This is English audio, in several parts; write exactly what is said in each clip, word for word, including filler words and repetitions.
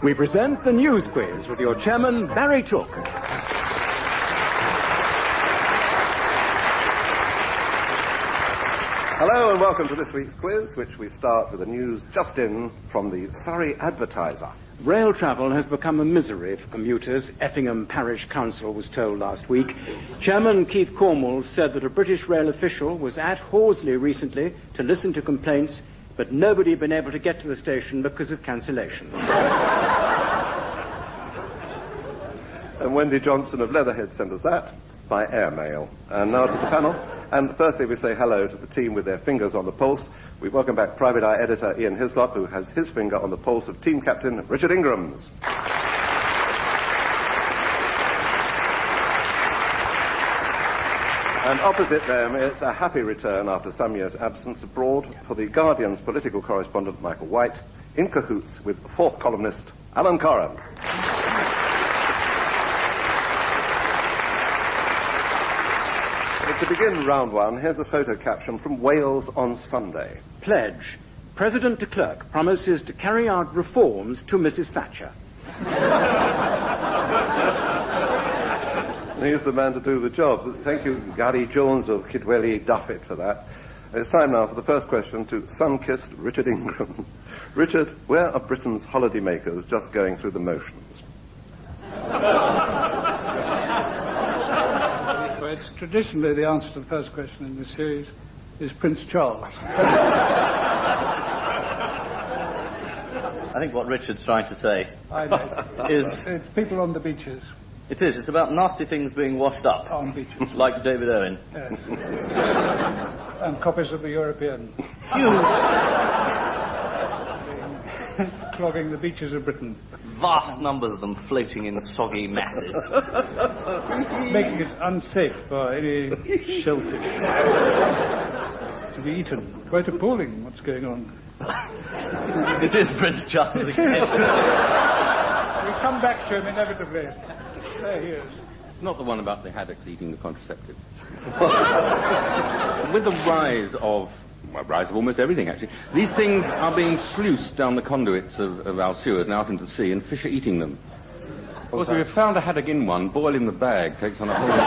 we present the News Quiz with your chairman, Barry Took. Hello and welcome to this week's quiz, which we start with the news just in from the Surrey Advertiser. Rail travel has become a misery for commuters, Effingham Parish Council was told last week. Chairman Keith Cornwall said that a British rail official was at Horsley recently to listen to complaints, but nobody had been able to get to the station because of cancellation. And Wendy Johnson of Leatherhead sent us that by airmail. And now to the panel. And firstly, we say hello to the team with their fingers on the pulse. We welcome back Private Eye editor Ian Hislop, who has his finger on the pulse of team captain Richard Ingrams. And opposite them, it's a happy return after some years' absence abroad for the Guardian's political correspondent Michael White, in cahoots with fourth columnist Alan Coram. To begin round one, here's a photo caption from Wales on Sunday. Pledge. President de Klerk promises to carry out reforms to Missus Thatcher. He's the man to do the job. Thank you, Gary Jones of Kidwelly Duffet, for that. It's time now for the first question to sun-kissed Richard Ingram. Richard, where are Britain's holidaymakers just going through the motions? It's traditionally the answer to the first question in this series is Prince Charles. I think what Richard's trying to say I know. is... It's people on the beaches. It is. It's about nasty things being washed up. On beaches. Like David Owen. Yes. And copies of the European. Clogging the beaches of Britain. Vast numbers of them floating in soggy masses. Making it unsafe for any shellfish to be eaten. Quite appalling what's going on. It is Prince Charles It again. is. We come back to him inevitably. There he is. It's not the one about the haddocks eating the contraceptive. With the rise of, well, rise of almost everything, actually, these things are being sluiced down the conduits of, of our sewers and out into the sea, and fish are eating them. Of course, we've found a haddock in one, boil in the bag, takes on a whole...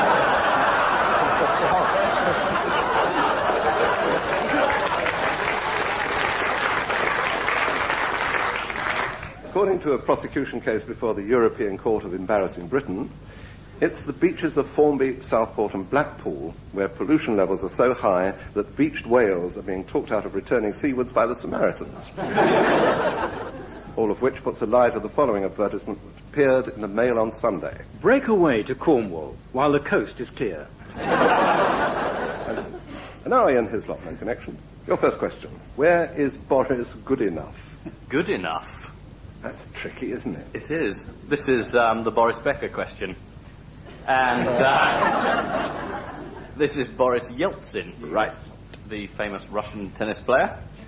According to a prosecution case before the European Court of Embarrassing Britain, it's the beaches of Formby, Southport and Blackpool where pollution levels are so high that beached whales are being talked out of returning seawards by the Samaritans. All of which puts a lie to the following advertisement that appeared in the Mail on Sunday. Break away to Cornwall while the coast is clear. And now Ian Hislop, no connection. Your first question. Where is Boris good enough? Good enough? That's tricky, isn't it? It is. This is um, the Boris Becker question. And uh, this is Boris Yeltsin, Right. the famous Russian tennis player,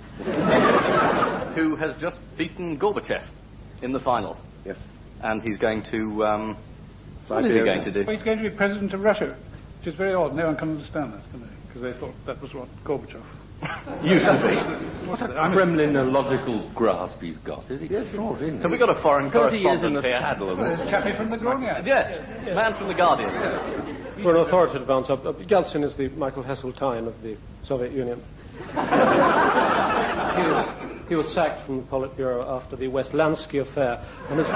who has just beaten Gorbachev in the final. Yes. And he's going to... Um, what is he going to do? Well, he's going to be president of Russia, which is very odd. No one can understand that, can they? Because they thought that was what Gorbachev used to be. What a Kremlinological grasp he's got. It's extraordinary. Have we got a foreign Thirty years in correspondent the here? saddle. And There's a chappie from the Groningen. Yes, man from the Guardian. For an authoritative answer, uh, Yeltsin is the Michael Heseltine of the Soviet Union. he, was, he was sacked from the Politburo after the West Lansky affair. And his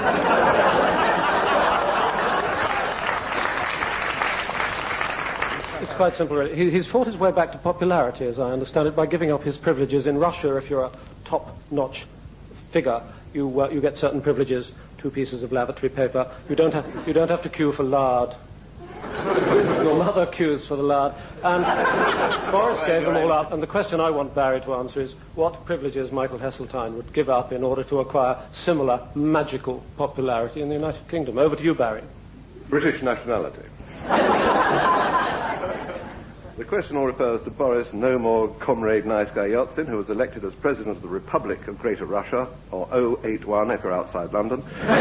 It's quite simple, really. He, he's fought his way back to popularity, as I understand it, by giving up his privileges. In Russia, if you're a top-notch figure, you, uh, you get certain privileges, two pieces of lavatory paper. You don't, ha- you don't have to queue for lard. Your mother queues for the lard. And Boris gave them all up. And the question I want Barry to answer is, what privileges Michael Heseltine would give up in order to acquire similar magical popularity in the United Kingdom? Over to you, Barry. British nationality. The question all refers to Boris No More Comrade Nice Guy Yeltsin, who was elected as President of the Republic of Greater Russia, or oh eight one if you're outside London.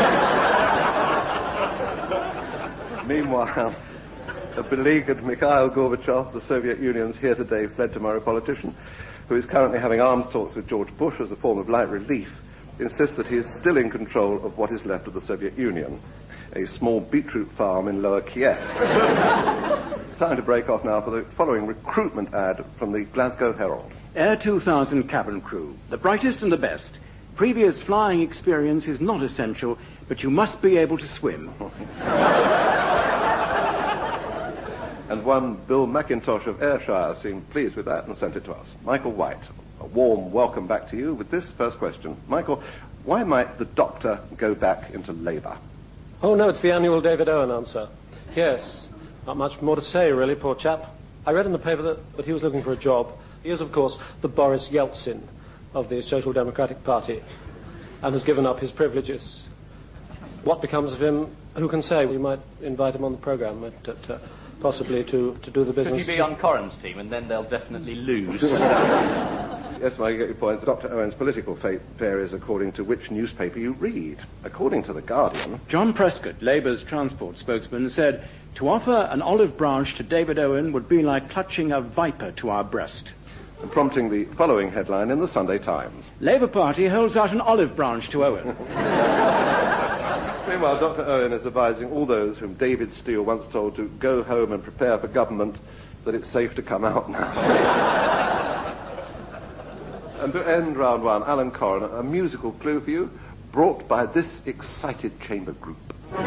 Meanwhile, a beleaguered Mikhail Gorbachev, the Soviet Union's here today, fled tomorrow politician, who is currently having arms talks with George Bush as a form of light relief insists that he is still in control of what is left of the Soviet Union, a small beetroot farm in Lower Kiev. Time to break off now for the following recruitment ad from the Glasgow Herald. Air two thousand cabin crew, the brightest and the best. Previous flying experience is not essential, but you must be able to swim. And one Bill McIntosh of Ayrshire seemed pleased with that and sent it to us. Michael White, a warm welcome back to you with this first question. Michael, why might the Doctor go back into Labour? Oh, no, it's the annual David Owen answer. Yes, not much more to say, really, poor chap. I read in the paper that, that he was looking for a job. He is, of course, the Boris Yeltsin of the Social Democratic Party and has given up his privileges. What becomes of him, who can say? We might invite him on the programme, but, uh, possibly to, to do the business. Could he be on Corin's team, and then they'll definitely lose? Yes, I get your point. Doctor Owen's political fate varies according to which newspaper you read. According to The Guardian... John Prescott, Labour's transport spokesman, said, to offer an olive branch to David Owen would be like clutching a viper to our breast. And prompting the following headline in the Sunday Times. Labour Party holds out an olive branch to Owen. Meanwhile, Doctor Owen is advising all those whom David Steele once told to go home and prepare for government that it's safe to come out now. And to end round one, Alan Corrin, a musical clue for you, brought by this excited chamber group.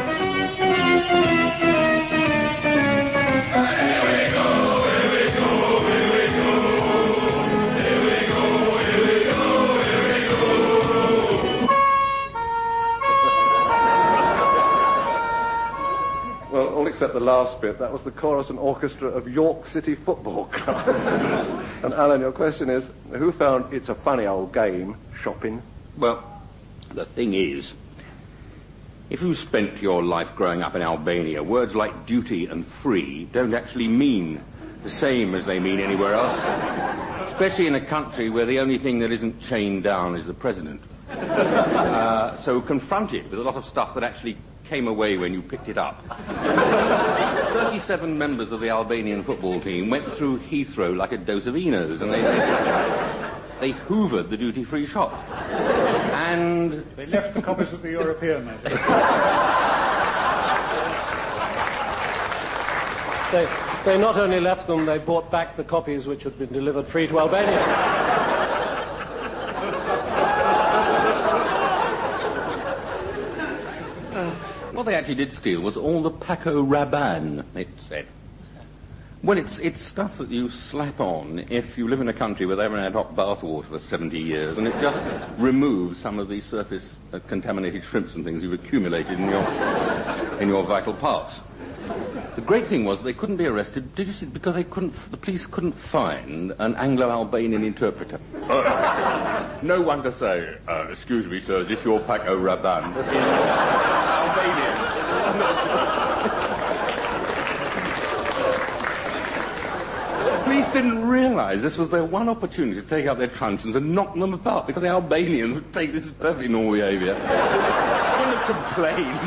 Except the last bit, that was the chorus and orchestra of York City Football Club. And Alan, your question is, who found It's a Funny Old Game shopping? Well, the thing is, if you spent your life growing up in Albania, words like duty and free don't actually mean the same as they mean anywhere else. Especially in a country where the only thing that isn't chained down is the president. Uh, so confront it with a lot of stuff that actually came away when you picked it up. thirty-seven members of the Albanian football team went through Heathrow like a dose of Enos, and they they hoovered the duty-free shop. And they left the copies at the European. they, they not only left them, they bought back the copies which had been delivered free to Albania. What they actually did steal was all the Paco Rabanne, it said. Well, it's, it's stuff that you slap on if you live in a country where they haven't had hot bath water for seventy years, and it just removes some of the surface uh, contaminated shrimps and things you've accumulated in your, in your vital parts. The great thing was they couldn't be arrested, did you see, because they couldn't, the police couldn't find an Anglo-Albanian interpreter. Uh, no one to say, uh, excuse me, sir, is this your Paco Rabanne? Albanian. The police didn't realise this was their one opportunity to take out their truncheons and knock them apart, because the Albanians would take this as perfectly normal behaviour. They wouldn't have complained.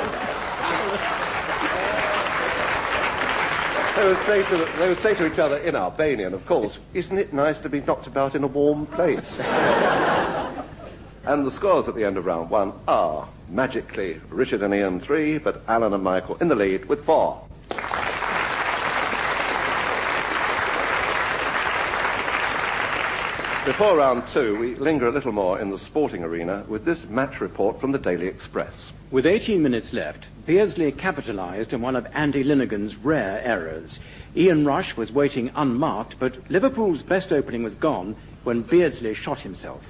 They would, say to, they would say to each other in Albanian, of course, isn't it nice to be knocked about in a warm place? And the scores at the end of round one are, magically, Richard and Ian three, but Alan and Michael in the lead with four. Before round two, we linger a little more in the sporting arena with this match report from the Daily Express. With eighteen minutes left, Beardsley capitalised on one of Andy Linnigan's rare errors. Ian Rush was waiting unmarked, but Liverpool's best opening was gone when Beardsley shot himself.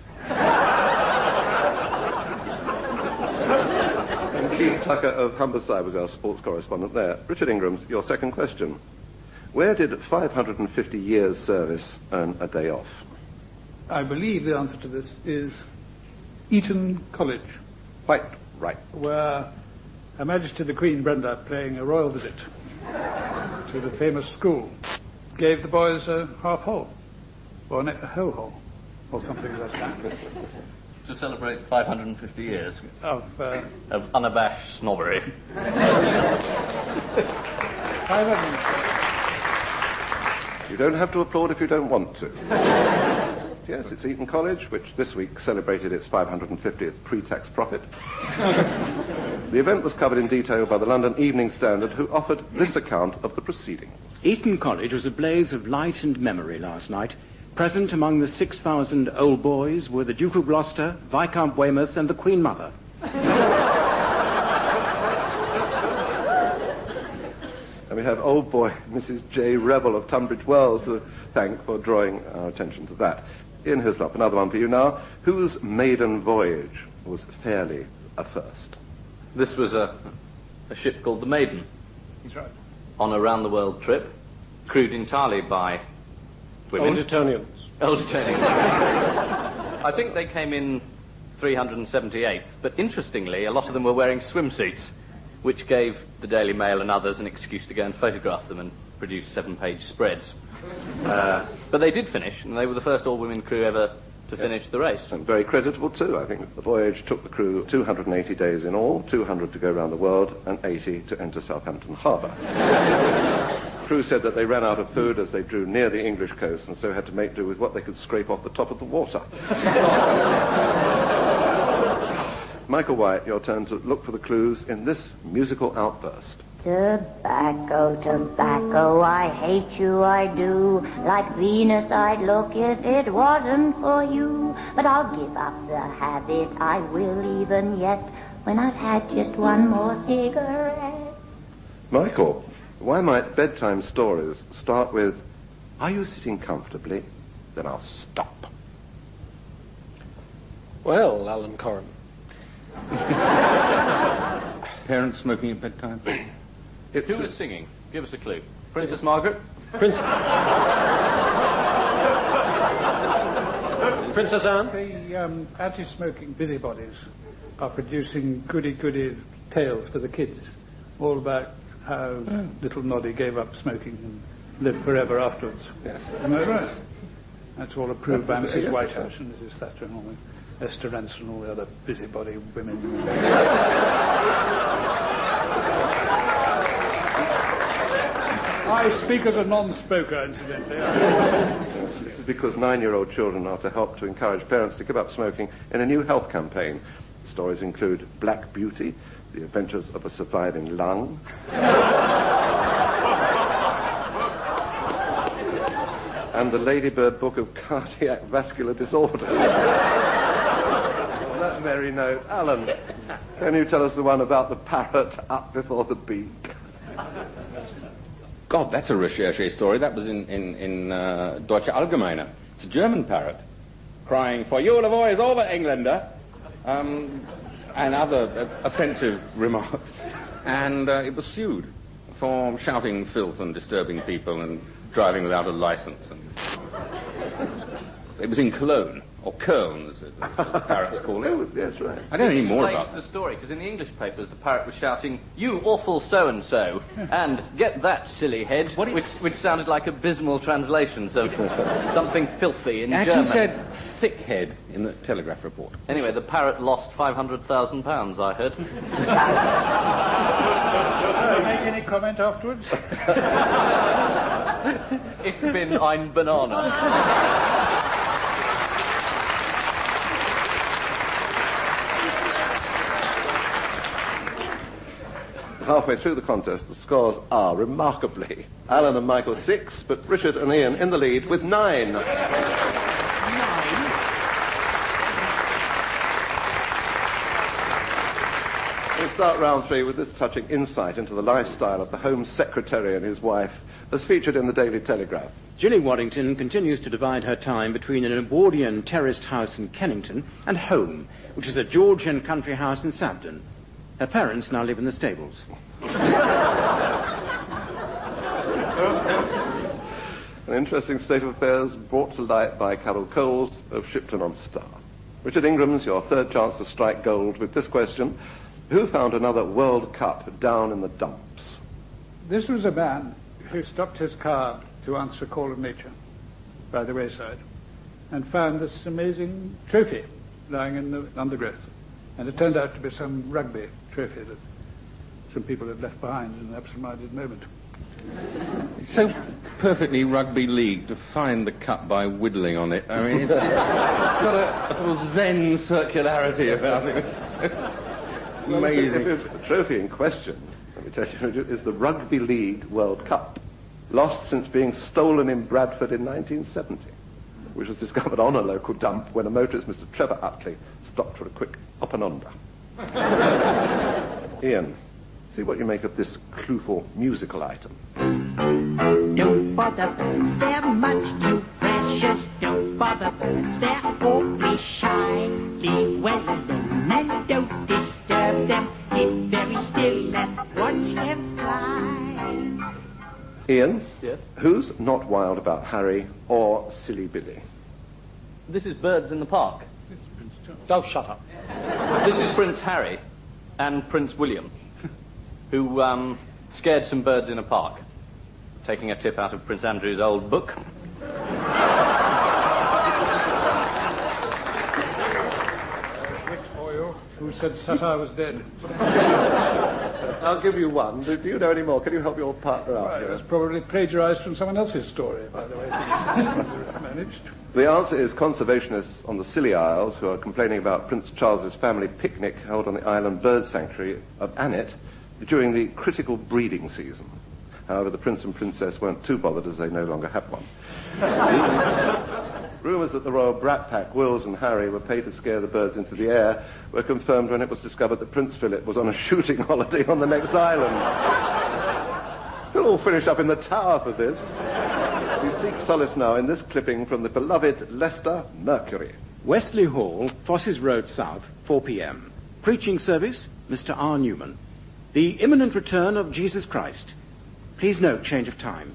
And Keith Tucker of Humberside was our sports correspondent there. Richard Ingram's your second question. Where did five hundred fifty years' service earn a day off? I believe the answer to this is Eton College. Quite right. Where Her Majesty the Queen Brenda, paying a royal visit to the famous school, gave the boys a half hole, or a whole hole, or something like that. To celebrate five hundred fifty years of, uh, of unabashed snobbery. You don't have to applaud if you don't want to. yes, it's Eton College, which this week celebrated its five hundred fiftieth pre-tax profit. The event was covered in detail by the London Evening Standard, who offered this account of the proceedings. Eton College was a blaze of light and memory last night. Present among the six thousand old boys were the Duke of Gloucester, Viscount Weymouth, and the Queen Mother. And we have old boy Missus J. Rebel of Tunbridge Wells to thank for drawing our attention to that. Ian Hislop, another one for you now. Whose maiden voyage was fairly a first? This was a, a ship called the Maiden. He's right. On a round-the-world trip, crewed entirely by women. Old Etonians. Old Etonians. I think they came in three hundred seventy-eighth, but interestingly, a lot of them were wearing swimsuits, which gave the Daily Mail and others an excuse to go and photograph them and produce seven-page spreads. Uh, but they did finish, and they were the first all-women crew ever to finish the race. And very creditable too. I think the voyage took the crew two hundred eighty days in all, two hundred to go around the world, and eighty to enter Southampton Harbour. The crew said that they ran out of food as they drew near the English coast, and so had to make do with what they could scrape off the top of the water. Michael White, your turn to look for the clues in this musical outburst. Tobacco, tobacco, I hate you, I do. Like Venus I'd look if it wasn't for you. But I'll give up the habit, I will even yet, when I've had just one more cigarette. Michael, why might bedtime stories start with, "Are you sitting comfortably?" Then I'll stop. Well, Alan Coram. Parents smoking at bedtime? It's Who was singing? Give us a clue. Princess Margaret? Prince... Princess Anne? The um, anti-smoking busybodies are producing goody-goody tales for the kids, all about how mm. little Noddy gave up smoking and lived forever afterwards. Yes. Am I right? That's all approved That's by Missus yes, Whitehouse and Missus Thatcher and all the Esther Ranson and all the other busybody women. I speak as a non-smoker, incidentally. This is because nine-year-old children are to help to encourage parents to give up smoking in a new health campaign. The stories include Black Beauty, The Adventures of a Surviving Lung, and the Ladybird Book of Cardiac Vascular Disorders. On that merry note, Alan, can you tell us the one about the parrot up before the beak? God, that's a Recherche story. That was in, in, in uh, Deutsche Allgemeine. It's a German parrot crying, "For you the war is over, Englander," um, and other uh, offensive remarks. And uh, it was sued for shouting filth and disturbing people and driving without a license. And it was in Cologne, or Köln, as the parrots call it. It was, yes, right. I don't know any more Explains about the that. story, because in the English papers, the parrot was shouting, "You awful so-and-so," and "Get that, silly head," What which, it's- which sounded like abysmal translations of something filthy in It actually German. said thick head in the Telegraph report. Anyway, the parrot lost five hundred thousand pounds, I heard. Uh, make any comment afterwards? Ich bin ein Banana. Halfway through the contest, the scores are remarkably Alan and Michael six, but Richard and Ian in the lead with nine. We'll start round three with this touching insight into the lifestyle of the Home Secretary and his wife, as featured in the Daily Telegraph. Gilly Waddington continues to divide her time between an Edwardian terraced house in Kennington and home, which is a Georgian country house in Sabden. Her parents now live in the stables. An interesting state of affairs brought to light by Carol Coles of Shipton-on-Stour. Richard Ingram's your third chance to strike gold with this question. Who found another World Cup down in the dumps? This was a man who stopped his car to answer a call of nature by the wayside and found this amazing trophy lying in the undergrowth. And it turned out to be some rugby trophy that some people had left behind in an absent-minded moment. It's so perfectly rugby league to find the cup by whittling on it. I mean, it's, it's got a, a sort of zen circularity about it. It's so amazing. Well, the trophy in question, let me tell you, is the Rugby League World Cup, lost since being stolen in Bradford in nineteen seventy, which was discovered on a local dump when a motorist, Mister Trevor Utley, stopped for a quick up and under. Ian, see what you make of this clue for musical item. Don't bother birds, they're much too precious. Don't bother birds, they're awfully shy. Leave well alone and don't disturb them. Keep very still and watch them fly. Ian? Yes? Who's not wild about Harry or Silly Billy? This is Birds in the Park. Oh, shut up. This is Prince Harry and Prince William, who um, scared some birds in a park, taking a tip out of Prince Andrew's old book. For you, who said satire was dead? I'll give you one. Do, do you know any more? Can you help your partner out Right, here? it was probably plagiarised from someone else's story, by the way. Managed. The answer is conservationists on the Scilly Isles who are complaining about Prince Charles's family picnic held on the island bird sanctuary of Annet during the critical breeding season. However, the Prince and Princess weren't too bothered as they no longer have one. Rumours that the royal brat pack, Wills and Harry, were paid to scare the birds into the air were confirmed when it was discovered that Prince Philip was on a shooting holiday on the next island. We'll all finish up in the Tower for this. We seek solace now in this clipping from the beloved Leicester Mercury. Wesley Hall, Fosses Road South, four p.m. Preaching service, Mister R. Newman. The imminent return of Jesus Christ. Please note change of time.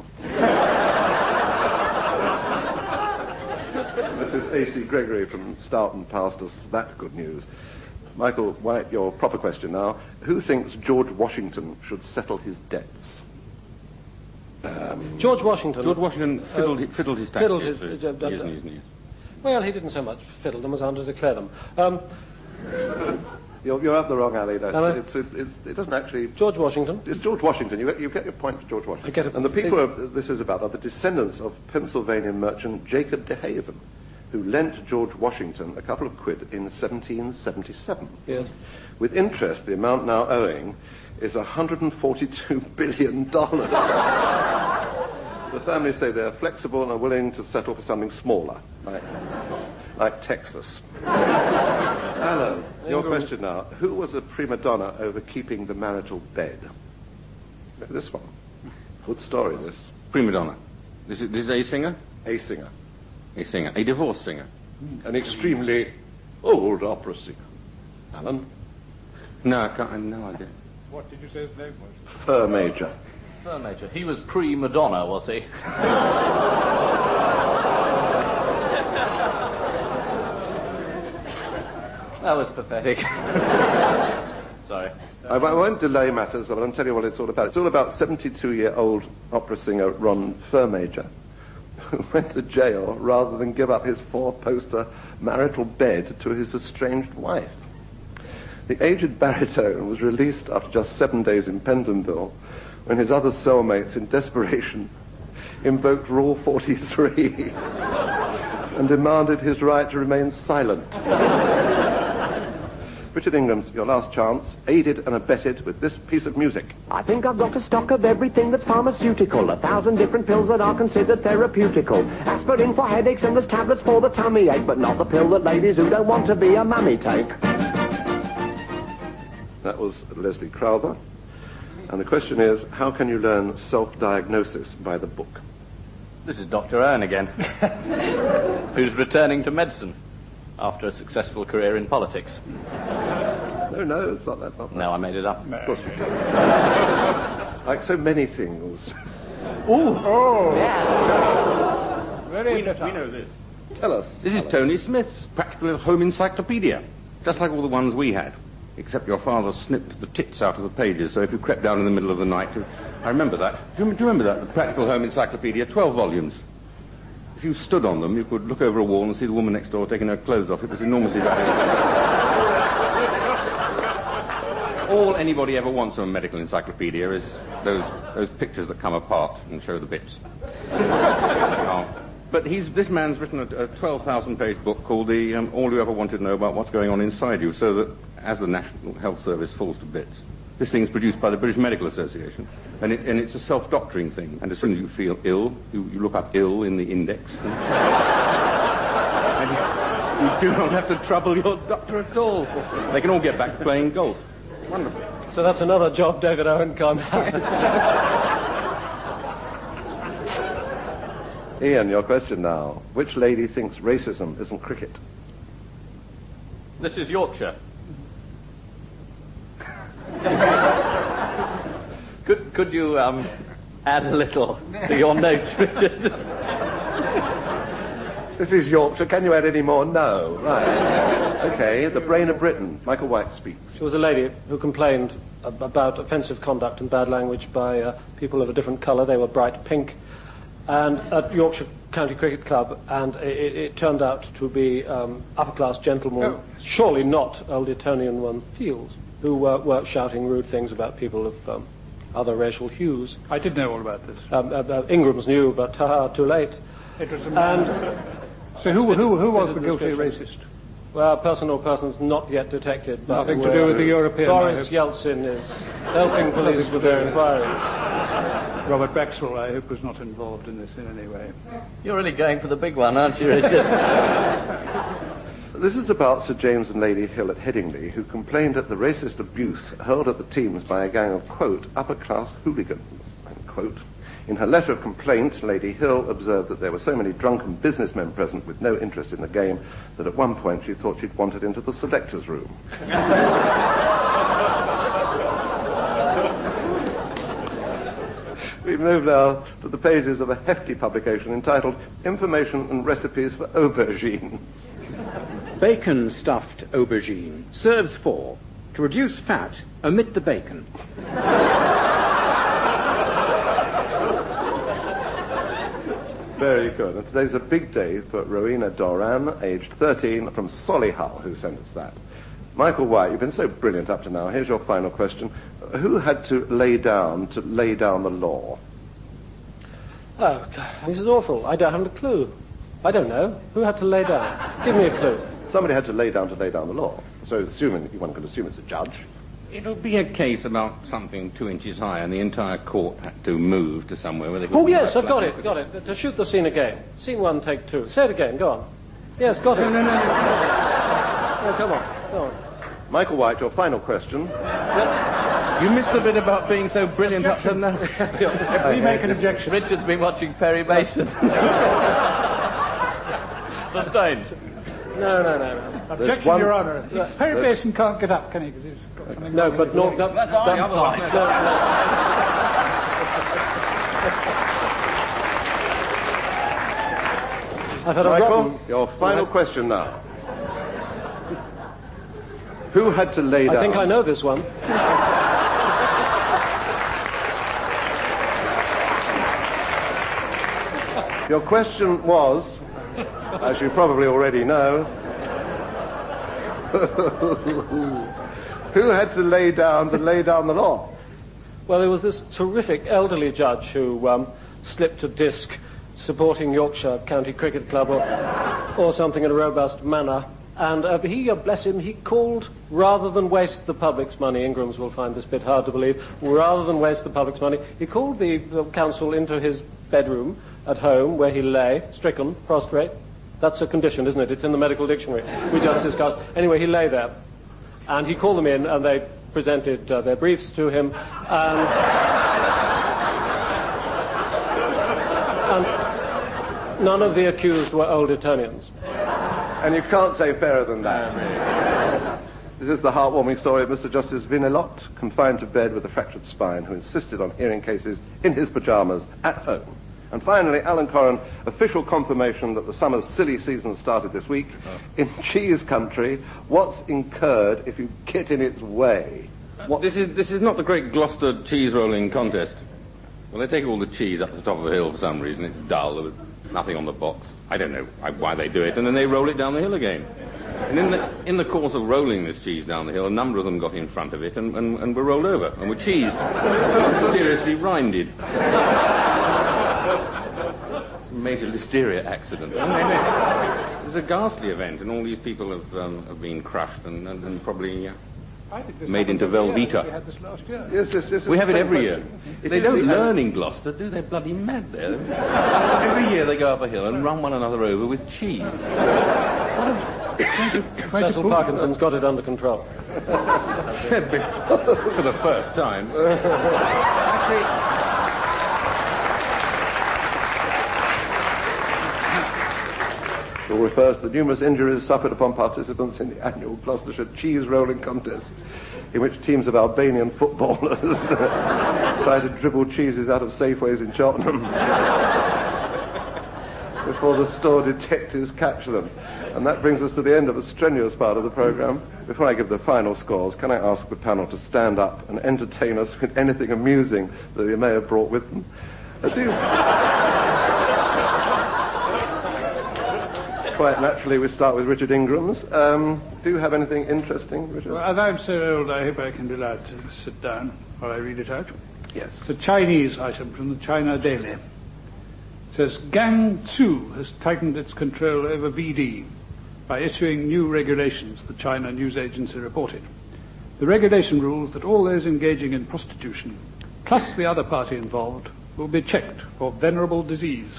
Missus A C Gregory from Stoughton passed us that good news. Michael White, your proper question now. Who thinks George Washington should settle his debts? Um, George Washington. George Washington fiddled, uh, fiddled his taxes fiddled his, for uh, years uh, and years and years. Well, he didn't so much fiddle them as under-declare them. Um, You're, you're up the wrong alley, though. Am It's, it's, it's, it doesn't actually... George Washington. It's George Washington. You, you get your point for George Washington. I get it. And the people are, this is about are the descendants of Pennsylvania merchant Jacob de Haven, who lent George Washington a couple of quid in seventeen seventy-seven. Yes. With interest, the amount now owing is one hundred forty-two billion dollars. The family say they're flexible and are willing to settle for something smaller, like, like Texas. Alan, your question now. Who was a prima donna over keeping the marital bed? Look at this one. Good story, this. Prima donna. This is, this is a singer? A singer. A singer. A divorce singer. An extremely old opera singer. Alan? No, I can't, I have no idea. What did you say his name was? Fur Major. Fur Major. He was pre-Madonna, was he? That was pathetic. Sorry. I, I won't delay matters, but I'll tell you what it's all about. It's all about seventy-two-year-old opera singer Ron Fur Major, who went to jail rather than give up his four-poster marital bed to his estranged wife. The aged baritone was released after just seven days in Pentonville when his other cellmates, in desperation, invoked Rule forty-three and demanded his right to remain silent. Richard Ingram's Your Last Chance, aided and abetted with this piece of music. I think I've got a stock of everything that's pharmaceutical, a thousand different pills that are considered therapeutical. Aspirin for headaches and there's tablets for the tummy ache, but not the pill that ladies who don't want to be a mummy take. That was Leslie Crowther. And the question is, how can you learn self-diagnosis by the book? This is Doctor Ern again, who's returning to medicine after a successful career in politics. No, no, it's not that. Not that. No, I made it up. Of course you did. Like so many things. Ooh! Oh! Yeah. Very We, better. we know this. Tell us. This is Tony Smith's Practical Home Encyclopedia, just like all the ones we had, except your father snipped the tits out of the pages, so if you crept down in the middle of the night, to, I remember that. Do you, do you remember that? The Practical Home Encyclopedia, twelve volumes. If you stood on them, you could look over a wall and see the woman next door taking her clothes off. It was enormously valuable. all anybody ever wants from a medical encyclopedia is those those pictures that come apart and show the bits. uh, but he's this man's written a, a twelve thousand page book called the um, All You Ever Wanted to Know About What's Going On Inside You, so that as the National Health Service falls to bits, this thing's produced by the British Medical Association, and, it, and it's a self-doctoring thing. And as soon as you feel ill, you, you look up ill in the index. And, and you, you do not have to trouble your doctor at all. They can all get back to playing golf. Wonderful. So that's another job David Owen can't have. Ian, your question now. Which lady thinks racism isn't cricket? This is Yorkshire. could could you um, add a little to your note, Richard? This is Yorkshire. Can you add any more? No. Right. Okay, the brain of Britain. Michael White speaks. She was a lady who complained ab- about offensive conduct and bad language by uh, people of a different colour. They were bright pink. And at Yorkshire County Cricket Club, and it, it turned out to be um, upper-class gentlemen, oh. surely not Old Etonian one Fields, who uh, were shouting rude things about people of um, other racial hues. I did know all about this. Um, uh, uh, Ingram's knew, but haha, too late. It was a and so who, who, who was the guilty racist? Well, person or persons not yet detected. But nothing to do with the European. Boris Yeltsin is helping police with their inquiries. Robert Baxwell, I hope, was not involved in this in any way. You're really going for the big one, aren't you, Richard? This is about Sir James and Lady Hill at Headingley, who complained at the racist abuse hurled at the teams by a gang of, quote, upper-class hooligans, end quote. In her letter of complaint, Lady Hill observed that there were so many drunken businessmen present with no interest in the game that at one point she thought she'd wandered into the selectors' room. We move now to the pages of a hefty publication entitled Information and Recipes for Aubergine. Bacon stuffed aubergine serves for: to reduce fat, omit the bacon. Very good. And today's a big day for Rowena Doran, aged thirteen, from Solihull, who sent us that. Michael White, you've been so brilliant up to now. Here's your final question. Who had to lay down to lay down the law? Oh, God, this is awful. I don't have a clue. I don't know. Who had to lay down? Give me a clue. Somebody had to lay down to lay down the law. So assuming, one could assume it's a judge. It'll be a case about something two inches high, and the entire court had to move to somewhere where they could... Oh, yes, I've got it, got it. To shoot the scene again. Scene one, take two. Say it again, go on. Yes, got it. No, no, no, no. Oh, come on, go on. Michael White, your final question. You missed the bit about being so brilliant up to now. If we make an objection... Richard's been watching Perry Mason. Sustained. No, no, no, no. Objection, one, Your Honour. Perry Mason can't get up, can he? Because he's got something no, but no, that, that's on the other side. I've had a Michael, rotten... your final question now. Who had to lay down? I think I know this one. Your question was, as you probably already know, who had to lay down to lay down the law? Well, there was this terrific elderly judge who um, slipped a disc supporting Yorkshire County Cricket Club or, or something in a robust manner. And uh, he, uh, bless him, he called, rather than waste the public's money, Ingrams will find this bit hard to believe, rather than waste the public's money, he called the, the council into his bedroom at home where he lay, stricken, prostrate. That's a condition, isn't it? It's in the medical dictionary we just discussed. Anyway, he lay there, and he called them in, and they presented uh, their briefs to him, and, and none of the accused were Old Etonians. And you can't say fairer than that. This is the heartwarming story of Mister Justice Vinelot, confined to bed with a fractured spine, who insisted on hearing cases in his pyjamas at home. And finally, Alan Corran, official confirmation that the summer's silly season started this week. Oh. In cheese country, what's incurred if you get in its way? Uh, this is this is not the great Gloucester cheese rolling contest. Well, they take all the cheese up the top of a hill for some reason. It's dull. There was nothing on the box. I don't know why they do it. And then they roll it down the hill again. And in the, in the course of rolling this cheese down the hill, a number of them got in front of it and, and, and were rolled over and were cheesed. Seriously rinded. Major listeria accident. It was a ghastly event, and all these people have, um, have been crushed and, and, and probably uh, made into Velveeta. We had this last year. Yes, yes, yes. We have it every year. It They don't learn in Gloucester, do they? Bloody mad there. Every year they go up a hill and run one another over with cheese. Cecil Parkinson's got it under control. For the first time. Actually... It refers to the numerous injuries suffered upon participants in the annual Gloucestershire cheese rolling contest, in which teams of Albanian footballers try to dribble cheeses out of Safeways in Cheltenham before the store detectives catch them. And that brings us to the end of a strenuous part of the programme. Before I give the final scores, can I ask the panel to stand up and entertain us with anything amusing that they may have brought with them? I do... Quite naturally, we start with Richard Ingram's. Um, do you have anything interesting, Richard? Well, as I'm so old, I hope I can be allowed to sit down while I read it out. Yes. It's a Chinese item from the China Daily. It says, Gangsu has tightened its control over V D by issuing new regulations, the China news agency reported. The regulation rules that all those engaging in prostitution, plus the other party involved, will be checked for venerable disease.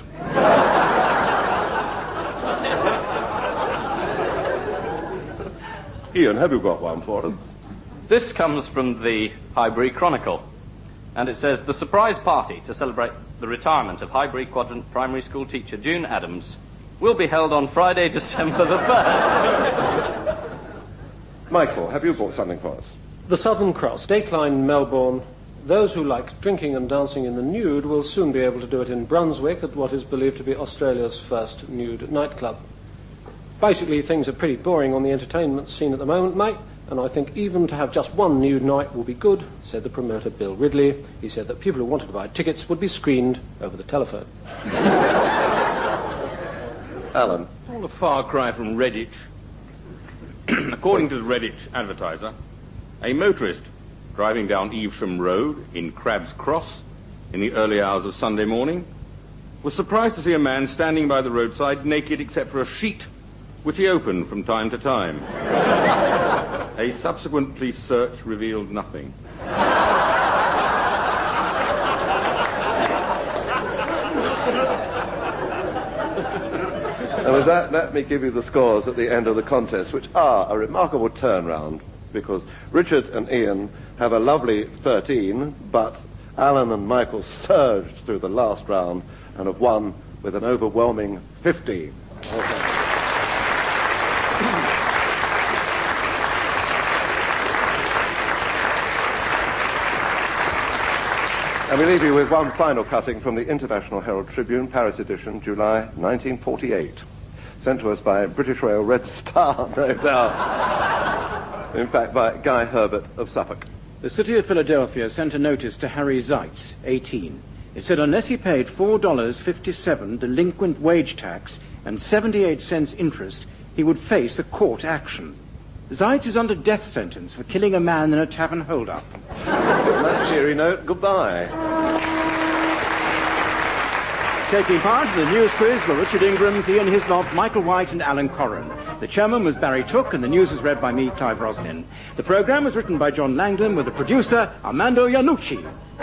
Ian, have you got one for us? This comes from the Highbury Chronicle, and it says, the surprise party to celebrate the retirement of Highbury Quadrant primary school teacher June Adams will be held on Friday, December the first. Michael, have you brought something for us? The Southern Cross, Dakeline, Melbourne. Those who like drinking and dancing in the nude will soon be able to do it in Brunswick at what is believed to be Australia's first nude nightclub. Basically, things are pretty boring on the entertainment scene at the moment, mate, and I think even to have just one nude night will be good, said the promoter Bill Ridley. He said that people who wanted to buy tickets would be screened over the telephone. Alan. All a far cry from Redditch. According to the Redditch Advertiser, a motorist driving down Evesham Road in Crab's Cross in the early hours of Sunday morning was surprised to see a man standing by the roadside naked except for a sheet, which he opened from time to time. A subsequent police search revealed nothing. And with that, let me give you the scores at the end of the contest, which are a remarkable turnaround, because Richard and Ian have a lovely thirteen, but Alan and Michael surged through the last round and have won with an overwhelming fifty. Okay. And we leave you with one final cutting from the International Herald Tribune, Paris edition, July nineteen forty-eight. Sent to us by British Rail Red Star, no doubt. In fact, by Guy Herbert of Suffolk. The city of Philadelphia sent a notice to Harry Zeitz, eighteen. It said unless he paid four dollars and fifty-seven cents delinquent wage tax and seventy-eight cents interest, he would face a court action. Zeitz is under death sentence for killing a man in a tavern hold-up. On that cheery note, goodbye. Taking part in the news quiz were Richard Ingrams, Ian Hislop, Michael White and Alan Corran. The chairman was Barry Took and the news was read by me, Clive Roslin. The programme was written by John Langdon with the producer, Armando Iannucci.